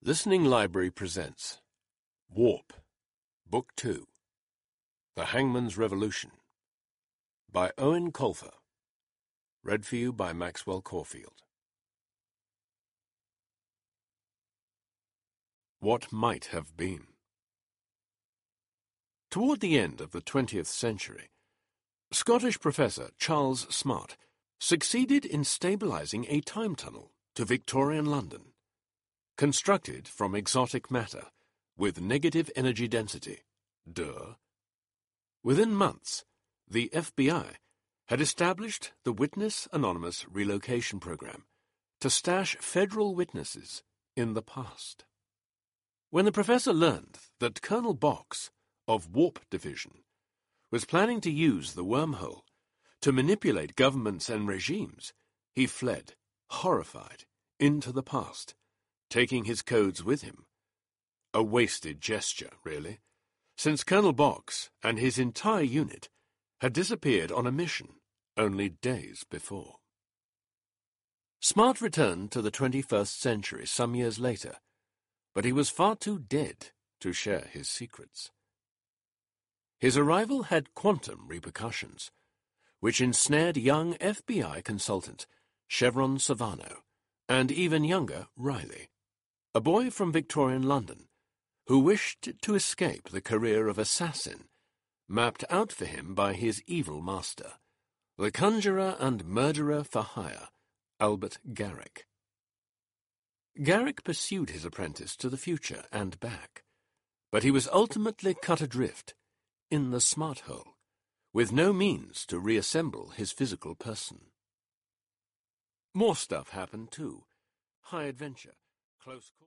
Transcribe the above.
Listening Library presents Warp, Book 2, The Hangman's Revolution, by Owen Colfer. Read for you by Maxwell Caulfield. What Might Have Been. Toward the end of the 20th century, Scottish professor Charles Smart succeeded in stabilizing a time tunnel to Victorian London, constructed from exotic matter with negative energy density. Within months, the FBI had established the Witness Anonymous Relocation Program to stash federal witnesses in the past. When the professor learned that Colonel Box of Warp Division was planning to use the wormhole to manipulate governments and regimes, he fled, horrified, into the past, taking his codes with him. A wasted gesture, really, since Colonel Box and his entire unit had disappeared on a mission only days before. Smart returned to the 21st century some years later, but he was far too dead to share his secrets. His arrival had quantum repercussions, which ensnared young FBI consultant Chevron Savano and even younger Riley, a boy from Victorian London who wished to escape the career of assassin mapped out for him by his evil master, the conjurer and murderer for hire, Albert Garrick. Garrick pursued his apprentice to the future and back, but he was ultimately cut adrift in the smart hole, with no means to reassemble his physical person. More stuff happened too. High adventure, close call.